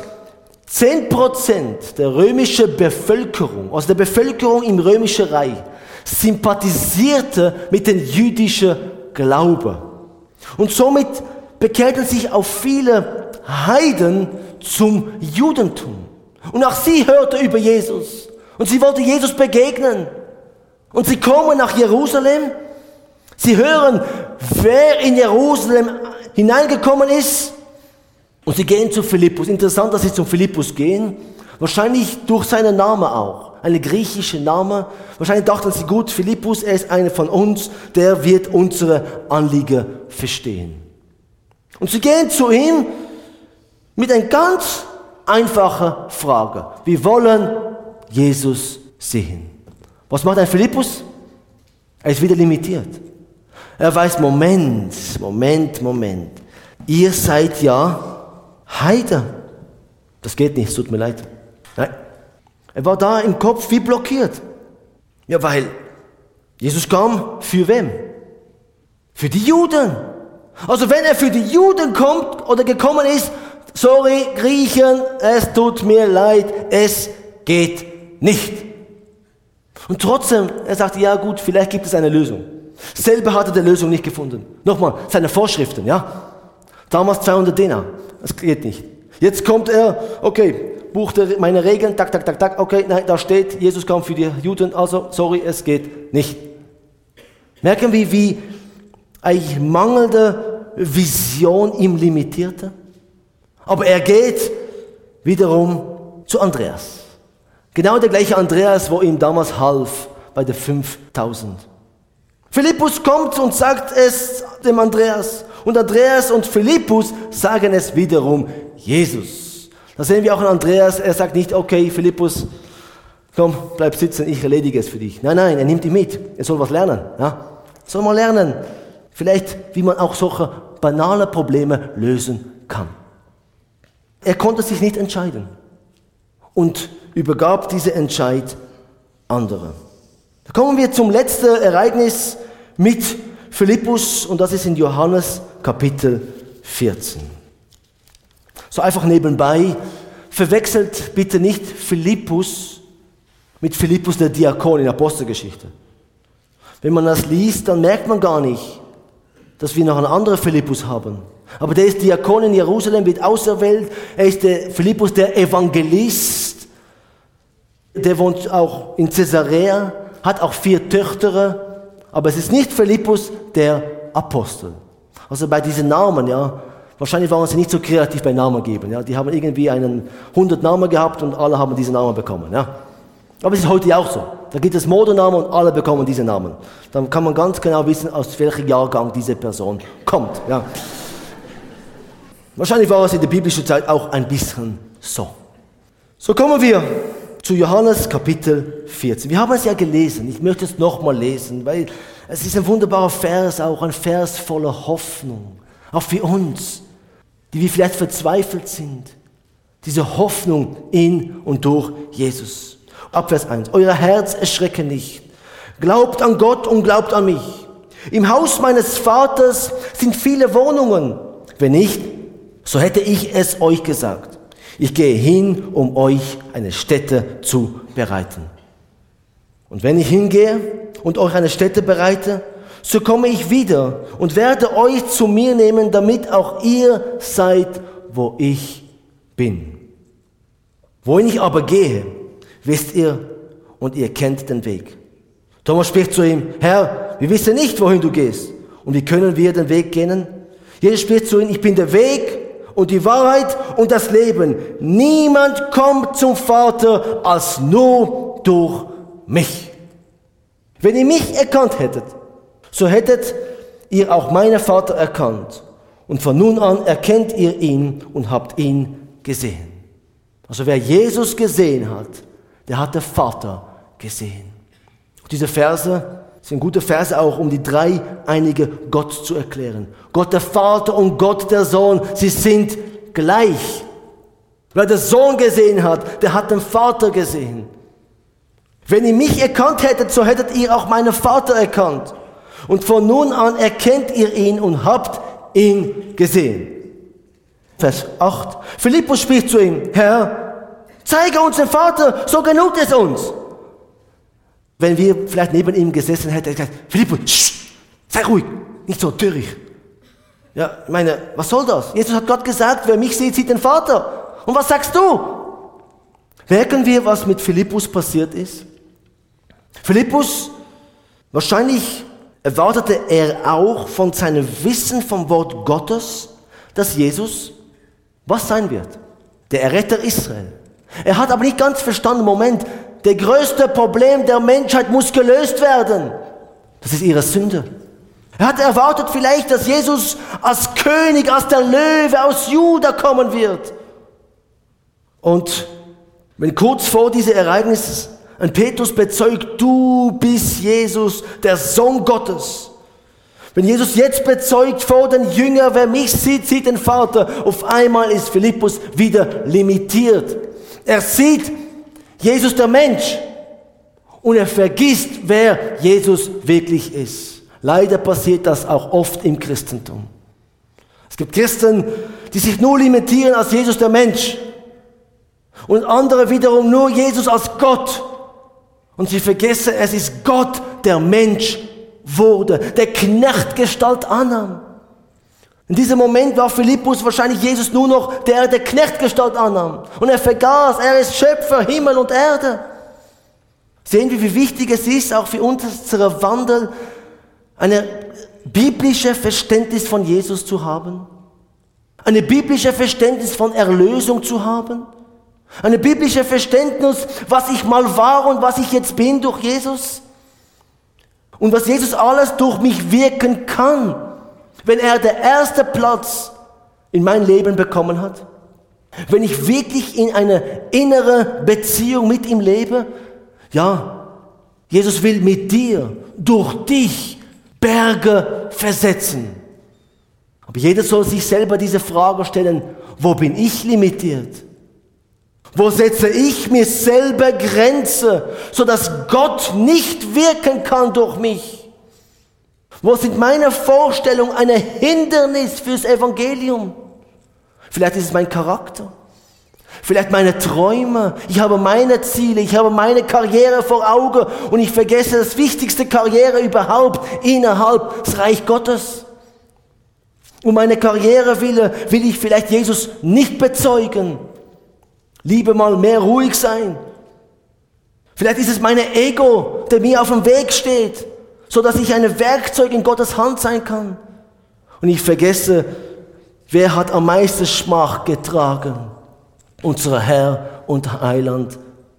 10% der römischen Bevölkerung, also der Bevölkerung im römischen Reich, sympathisierte mit dem jüdischen Glauben. Und somit bekehrten sich auch viele Heiden zum Judentum. Und auch sie hörte über Jesus. Und sie wollte Jesus begegnen. Und sie kommen nach Jerusalem. Sie hören, wer in Jerusalem hineingekommen ist. Und sie gehen zu Philippus. Interessant, dass sie zum Philippus gehen. Wahrscheinlich durch seinen Namen auch. Eine griechische Name. Wahrscheinlich dachten sie, gut, Philippus, er ist einer von uns, der wird unsere Anliegen verstehen. Und sie gehen zu ihm mit einer ganz einfachen Frage. Wir wollen Jesus sehen. Was macht ein Philippus? Er ist wieder limitiert. Er weiß, Moment. Ihr seid ja Heiden. Das geht nicht, es tut mir leid. Nein. Er war da im Kopf wie blockiert. Ja, weil Jesus kam für wem? Für die Juden. Also wenn er für die Juden kommt oder gekommen ist, sorry, Griechen, es tut mir leid, es geht nicht. Und trotzdem, er sagte, ja gut, vielleicht gibt es eine Lösung. Selber hat er die Lösung nicht gefunden. Nochmal, seine Vorschriften, ja. Damals 200 Dinar, das geht nicht. Jetzt kommt er, okay, buchte meine Regeln, tak, okay, nein, da steht, Jesus kam für die Juden, also, sorry, es geht nicht. Merken wir, wie eigentlich mangelnde Vision ihm limitierte? Aber er geht wiederum zu Andreas. Genau der gleiche Andreas, wo ihm damals half bei den 5000. Philippus kommt und sagt es dem Andreas. Und Andreas und Philippus sagen es wiederum Jesus. Da sehen wir auch an Andreas, er sagt nicht, okay, Philippus, komm, bleib sitzen, ich erledige es für dich. Nein, er nimmt ihn mit. Er soll was lernen. Ja? Soll mal lernen. Vielleicht, wie man auch solche banale Probleme lösen kann. Er konnte sich nicht entscheiden und übergab diese Entscheid andere. Da kommen wir zum letzten Ereignis mit Philippus und das ist in Johannes Kapitel 14. So einfach nebenbei, verwechselt bitte nicht Philippus mit Philippus der Diakon in der Apostelgeschichte. Wenn man das liest, dann merkt man gar nicht, dass wir noch einen anderen Philippus haben. Aber der ist Diakon in Jerusalem, wird auserwählt. Er ist der Philippus, der Evangelist. Der wohnt auch in Caesarea, hat auch 4 Töchter. Aber es ist nicht Philippus, der Apostel. Also bei diesen Namen, ja, wahrscheinlich waren sie nicht so kreativ bei Namen geben. Ja. Die haben irgendwie 100 Namen gehabt und alle haben diesen Namen bekommen. Ja. Aber es ist heute auch so. Da gibt es Modenamen und alle bekommen diese Namen. Dann kann man ganz genau wissen, aus welchem Jahrgang diese Person kommt. Ja. Wahrscheinlich war es in der biblischen Zeit auch ein bisschen so. So kommen wir zu Johannes Kapitel 14. Wir haben es ja gelesen. Ich möchte es nochmal lesen, weil es ist ein wunderbarer Vers, auch ein Vers voller Hoffnung. Auch für uns, die wir vielleicht verzweifelt sind. Diese Hoffnung in und durch Jesus. Ab Vers 1. Euer Herz erschrecke nicht. Glaubt an Gott und glaubt an mich. Im Haus meines Vaters sind viele Wohnungen. Wenn nicht, so hätte ich es euch gesagt. Ich gehe hin, um euch eine Stätte zu bereiten. Und wenn ich hingehe und euch eine Stätte bereite, so komme ich wieder und werde euch zu mir nehmen, damit auch ihr seid, wo ich bin. Wohin ich aber gehe, wisst ihr und ihr kennt den Weg. Thomas spricht zu ihm, Herr, wir wissen nicht, wohin du gehst. Und wie können wir den Weg gehen? Jesus spricht zu ihm, ich bin der Weg und die Wahrheit und das Leben. Niemand kommt zum Vater als nur durch mich. Wenn ihr mich erkannt hättet, so hättet ihr auch meinen Vater erkannt. Und von nun an erkennt ihr ihn und habt ihn gesehen. Also wer Jesus gesehen hat, der hat den Vater gesehen. Diese Verse sind gute Verse auch, um die dreieinige Gott zu erklären. Gott der Vater und Gott der Sohn, sie sind gleich. Wer den Sohn gesehen hat, der hat den Vater gesehen. Wenn ihr mich erkannt hättet, so hättet ihr auch meinen Vater erkannt. Und von nun an erkennt ihr ihn und habt ihn gesehen. Vers 8. Philippus spricht zu ihm, Herr, zeige uns den Vater, so genug es uns. Wenn wir vielleicht neben ihm gesessen hätten, hätte er gesagt, Philippus, sei ruhig, nicht so töricht. Ja, ich meine, was soll das? Jesus hat Gott gesagt, wer mich sieht, sieht den Vater. Und was sagst du? Merken wir, was mit Philippus passiert ist? Philippus, wahrscheinlich erwartete er auch von seinem Wissen vom Wort Gottes, dass Jesus was sein wird? Der Erretter Israel. Er hat aber nicht ganz verstanden, Moment, das größte Problem der Menschheit muss gelöst werden. Das ist ihre Sünde. Er hat erwartet vielleicht, dass Jesus als König, als der Löwe aus Juda kommen wird. Und wenn kurz vor diesem Ereignis ein Petrus bezeugt, du bist Jesus, der Sohn Gottes. Wenn Jesus jetzt bezeugt vor den Jüngern, wer mich sieht, sieht den Vater. Auf einmal ist Philippus wieder limitiert. Er sieht Jesus der Mensch und er vergisst, wer Jesus wirklich ist. Leider passiert das auch oft im Christentum. Es gibt Christen, die sich nur limitieren als Jesus der Mensch und andere wiederum nur Jesus als Gott. Und sie vergessen, es ist Gott, der Mensch wurde, der Knechtgestalt annahm. In diesem Moment war Philippus wahrscheinlich Jesus nur noch der Knechtgestalt annahm. Und er vergaß, er ist Schöpfer, Himmel und Erde. Sehen wir, wie wichtig es ist, auch für unseren Wandel, eine biblische Verständnis von Jesus zu haben. Eine biblische Verständnis von Erlösung zu haben. Eine biblische Verständnis, was ich mal war und was ich jetzt bin durch Jesus. Und was Jesus alles durch mich wirken kann, wenn er den ersten Platz in mein Leben bekommen hat. Wenn ich wirklich in eine innere Beziehung mit ihm lebe. Ja, Jesus will mit dir, durch dich, Berge versetzen. Aber jeder soll sich selber diese Frage stellen, wo bin ich limitiert? Wo setze ich mir selber Grenze, sodass Gott nicht wirken kann durch mich? Wo sind meine Vorstellungen ein Hindernis fürs Evangelium? Vielleicht ist es mein Charakter. Vielleicht meine Träume. Ich habe meine Ziele, ich habe meine Karriere vor Augen und ich vergesse das wichtigste Karriere überhaupt innerhalb des Reich Gottes. Um meine Karriere will ich vielleicht Jesus nicht bezeugen. Lieber mal mehr ruhig sein. Vielleicht ist es meine Ego, der mir auf dem Weg steht, so dass ich ein Werkzeug in Gottes Hand sein kann. Und ich vergesse, wer hat am meisten Schmach getragen? Unser Herr und Heiland,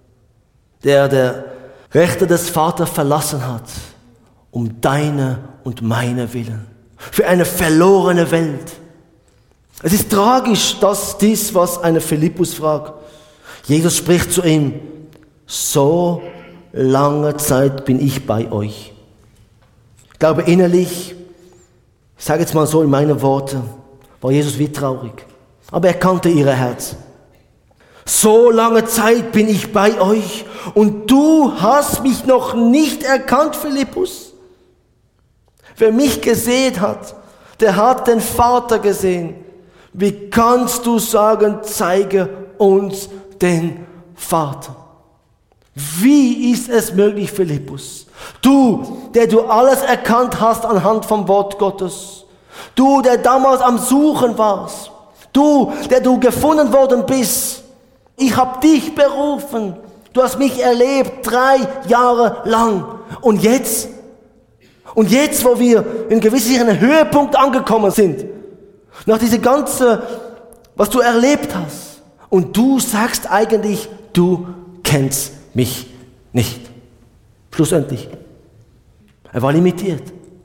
der Rechte des Vaters verlassen hat, um deine und meine Willen. Für eine verlorene Welt. Es ist tragisch, dass dies, was eine Philippus fragt. Jesus spricht zu ihm, so lange Zeit bin ich bei euch. Ich glaube innerlich, ich sage jetzt mal so in meinen Worten, war Jesus wie traurig. Aber er kannte ihr Herz. So lange Zeit bin ich bei euch und du hast mich noch nicht erkannt, Philippus. Wer mich gesehen hat, der hat den Vater gesehen. Wie kannst du sagen, zeige uns den Vater? Wie ist es möglich, Philippus? Du, der du alles erkannt hast anhand vom Wort Gottes. Du, der damals am Suchen warst. Du, der du gefunden worden bist. Ich habe dich berufen. Du hast mich erlebt 3 Jahre lang. Und jetzt, wo wir in gewissen Höhepunkt angekommen sind, nach diesem ganzen, was du erlebt hast, und du sagst eigentlich, du kennst mich nicht. Schlussendlich. Er war limitiert.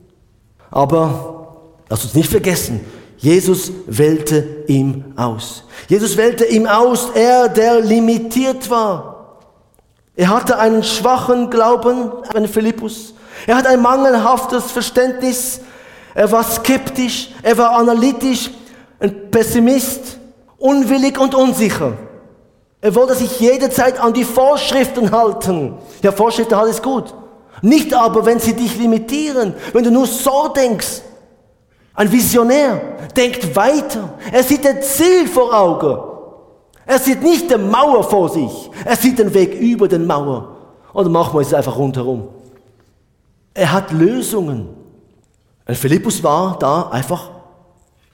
Aber, lass uns nicht vergessen, Jesus wählte ihm aus. Jesus wählte ihm aus, er, der limitiert war. Er hatte einen schwachen Glauben, ein Philippus. Er hat ein mangelhaftes Verständnis. Er war skeptisch, er war analytisch, ein Pessimist, unwillig und unsicher. Er wollte sich jederzeit an die Vorschriften halten. Ja, Vorschriften halten ist gut. Nicht aber, wenn sie dich limitieren, wenn du nur so denkst. Ein Visionär denkt weiter. Er sieht ein Ziel vor Augen. Er sieht nicht die Mauer vor sich. Er sieht den Weg über den Mauer. Oder machen wir es einfach rundherum. Er hat Lösungen. Ein Philippus war da einfach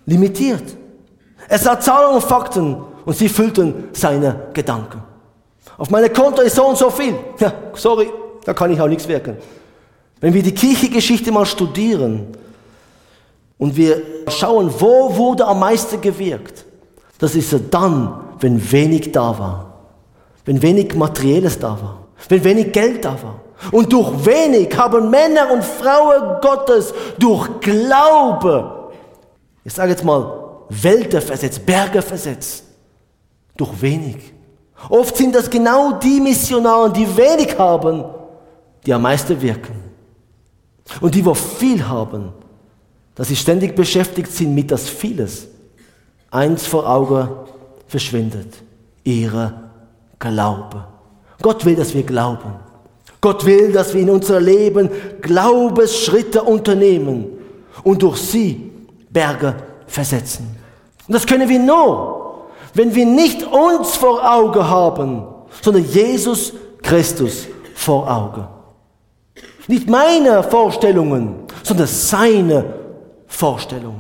limitiert. Er sah Zahlen und Fakten und sie füllten seine Gedanken. Auf meinem Konto ist so und so viel. Ja, sorry, da kann ich auch nichts wirken. Wenn wir die Kirchengeschichte mal studieren und wir schauen, wo wurde am meisten gewirkt, das ist ja dann, wenn wenig da war. Wenn wenig Materielles da war. Wenn wenig Geld da war. Und durch wenig haben Männer und Frauen Gottes durch Glaube, ich sage jetzt mal, Welten versetzt, Berge versetzt. Durch wenig. Oft sind das genau die Missionare, die wenig haben, die am meisten wirken. Und die, die viel haben, dass sie ständig beschäftigt sind mit das Vieles, eins vor Augen verschwindet. Ihre Glaube. Gott will, dass wir glauben. Gott will, dass wir in unser Leben Glaubensschritte unternehmen und durch sie Berge versetzen. Und das können wir nur, wenn wir nicht uns vor Augen haben, sondern Jesus Christus vor Augen. Nicht meine Vorstellungen, sondern seine Vorstellungen.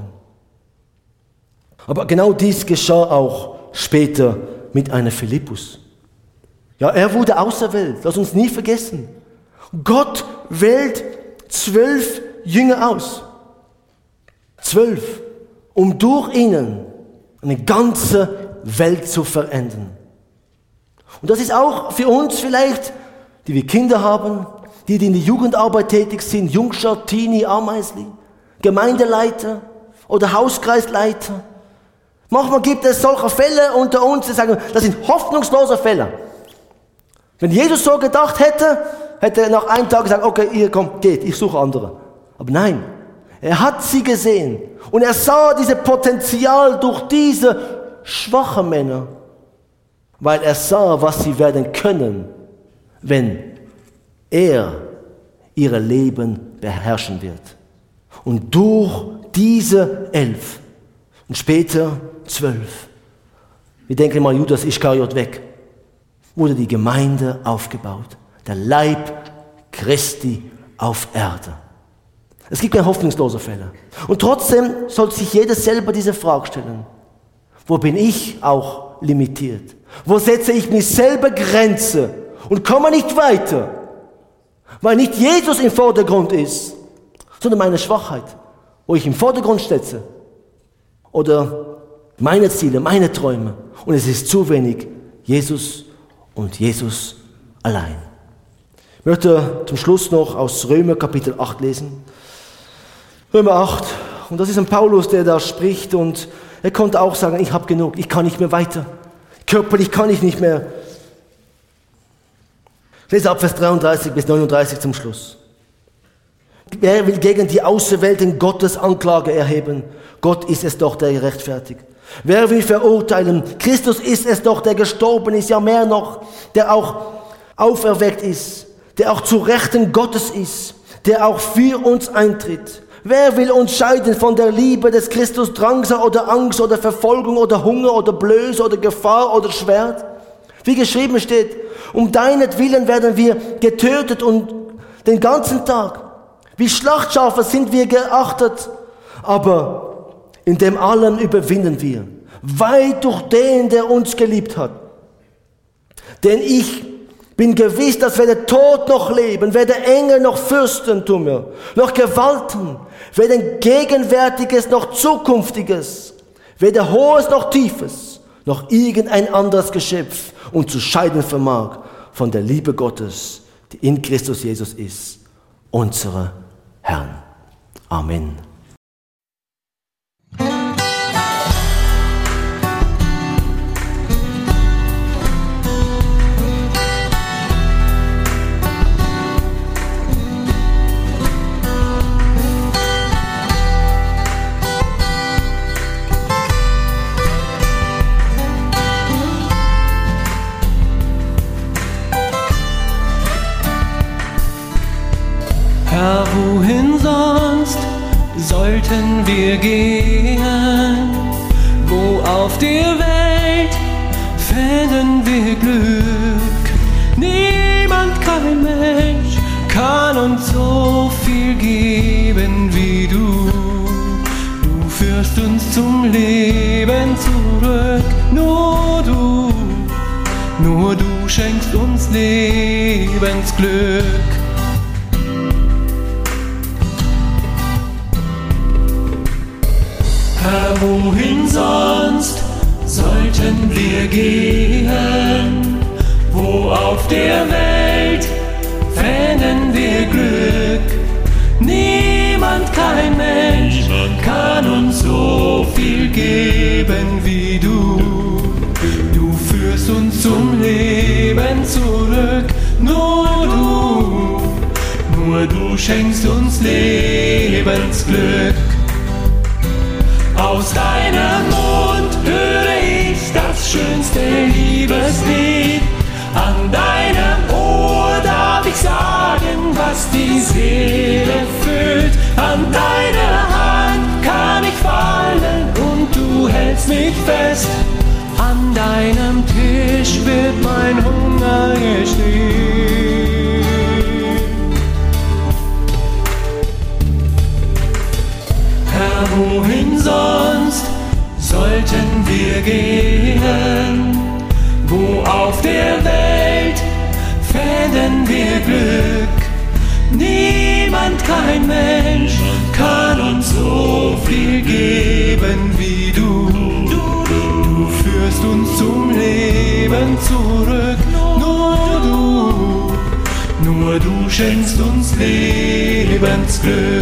Aber genau dies geschah auch später mit einem Philippus. Ja, er wurde auserwählt, lass uns nie vergessen. Gott wählt 12 Jünger aus. 12, um durch ihnen eine ganze Welt zu verändern. Und das ist auch für uns vielleicht, die wir Kinder haben, die in der Jugendarbeit tätig sind, Jungschar, Teenie, Ameisli, Gemeindeleiter oder Hauskreisleiter. Manchmal gibt es solche Fälle unter uns, die sagen, das sind hoffnungslose Fälle. Wenn Jesus so gedacht hätte, hätte er nach einem Tag gesagt, okay, ihr kommt, geht, ich suche andere. Aber nein, er hat sie gesehen und er sah dieses Potenzial durch diese schwachen Männer, weil er sah, was sie werden können, wenn er ihr Leben beherrschen wird. Und durch diese 11 und später 12, wir denken mal, Judas Ischkariot weg, wurde die Gemeinde aufgebaut. Der Leib Christi auf Erde. Es gibt keine hoffnungslosen Fälle. Und trotzdem sollte sich jeder selber diese Frage stellen. Wo bin ich auch limitiert? Wo setze ich mir selber Grenze und komme nicht weiter? Weil nicht Jesus im Vordergrund ist, sondern meine Schwachheit, wo ich im Vordergrund setze. Oder meine Ziele, meine Träume. Und es ist zu wenig Jesus und Jesus allein. Ich möchte zum Schluss noch aus Römer Kapitel 8 lesen. Römer 8. Und das ist ein Paulus, der da spricht und er konnte auch sagen, ich habe genug, ich kann nicht mehr weiter. Körperlich kann ich nicht mehr. Ich lese ab Vers 33 bis 39 zum Schluss. Wer will gegen die Auserwählten Gottes Anklage erheben? Gott ist es doch, der rechtfertigt. Wer will verurteilen? Christus ist es doch, der gestorben ist, ja mehr noch, der auch auferweckt ist, der auch zu Rechten Gottes ist, der auch für uns eintritt. Wer will uns scheiden von der Liebe des Christus? Drangsal oder Angst oder Verfolgung oder Hunger oder Blöße oder Gefahr oder Schwert? Wie geschrieben steht, um deinetwillen werden wir getötet und den ganzen Tag. Wie Schlachtschafe sind wir geachtet, aber in dem allem überwinden wir, weit durch den, der uns geliebt hat. Denn ich bin gewiss, dass weder Tod noch Leben, weder Engel noch Fürstentümer, noch Gewalten, weder Gegenwärtiges noch Zukünftiges, weder Hohes noch Tiefes, noch irgendein anderes Geschöpf uns zu scheiden vermag von der Liebe Gottes, die in Christus Jesus ist, unser Herrn. Amen. Herr, wohin sonst sollten wir gehen? Wo auf der Welt fänden wir Glück? Niemand, kein Mensch kann uns so viel geben wie du. Du führst uns zum Leben zurück. Nur du schenkst uns Lebensglück. Herr, wohin sonst sollten wir gehen? Wo auf der Welt fänden wir Glück? Niemand, kein Mensch kann uns so viel geben wie du. Du führst uns zum Leben zurück. Nur du schenkst uns Lebensglück. Aus deinem Mund höre ich das schönste Liebeslied. An deinem Ohr darf ich sagen, was die Seele füllt. An deiner Hand kann ich fallen und du hältst mich fest. An deinem Tisch wird mein Hunger gestillt. Herr, wohin sonst sollten wir gehen? Wo auf der Welt fänden wir Glück? Niemand, kein Mensch kann uns so viel geben wie du. Du führst uns zum Leben zurück. Nur du schenkst uns Lebensglück.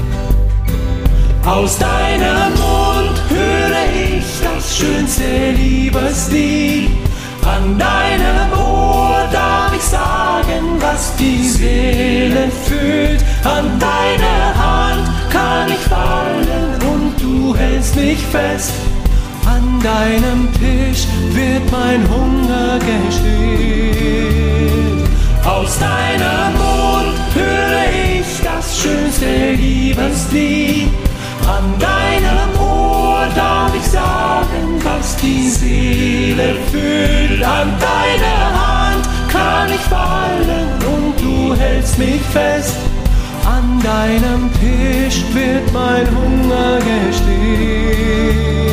Aus deinem Mund höre ich das schönste Liebeslied. An deinem Ohr darf ich sagen, was die Seele fühlt. An deiner Hand kann ich fallen und du hältst mich fest. An deinem Tisch wird mein Hunger gestillt. Aus deinem Mund höre ich das schönste Liebeslied. An deinem Ohr darf ich sagen, was die Seele fühlt. An deiner Hand kann ich fallen und du hältst mich fest. An deinem Tisch wird mein Hunger gestillt.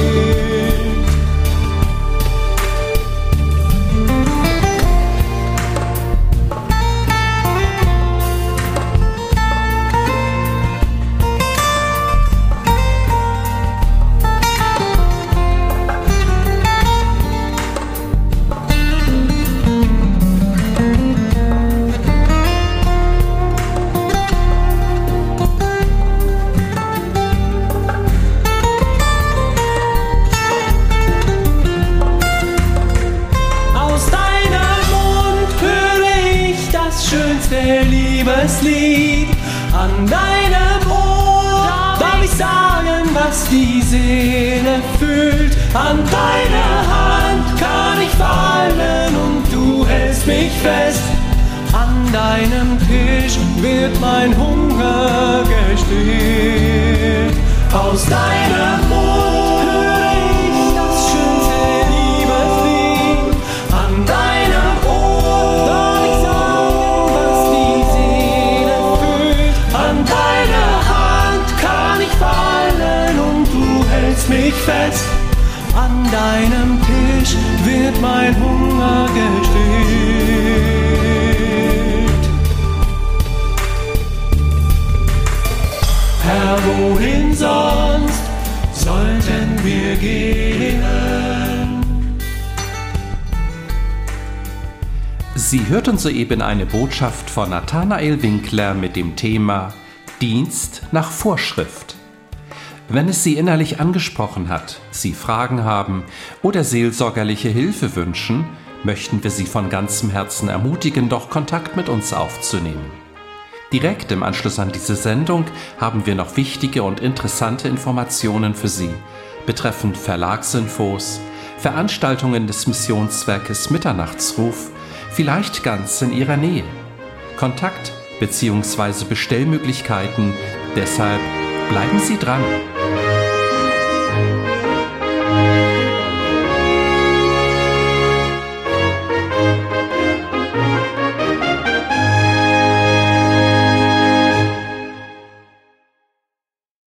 Liebeslied. An deinem Ohr darf ich sagen, was die Seele fühlt. An deiner Hand kann ich fallen und du hältst mich fest. An deinem Tisch wird mein Hunger gestillt. Aus deinem Mund höre ich das schönste Liebeslied. An deinem Ohr darf ich sagen, was die Seele fühlt. An deiner Hand kann ich fallen und du hältst mich fest. An deinem Tisch wird mein Hunger gestillt. Herr, wohin sonst sollten wir gehen? Sie hörten soeben eine Botschaft von Nathanael Winkler mit dem Thema Dienst nach Vorschrift. Wenn es Sie innerlich angesprochen hat, Sie Fragen haben oder seelsorgerliche Hilfe wünschen, möchten wir Sie von ganzem Herzen ermutigen, doch Kontakt mit uns aufzunehmen. Direkt im Anschluss an diese Sendung haben wir noch wichtige und interessante Informationen für Sie betreffend Verlagsinfos, Veranstaltungen des Missionswerkes Mitternachtsruf, vielleicht ganz in Ihrer Nähe. Kontakt bzw. Bestellmöglichkeiten, deshalb bleiben Sie dran.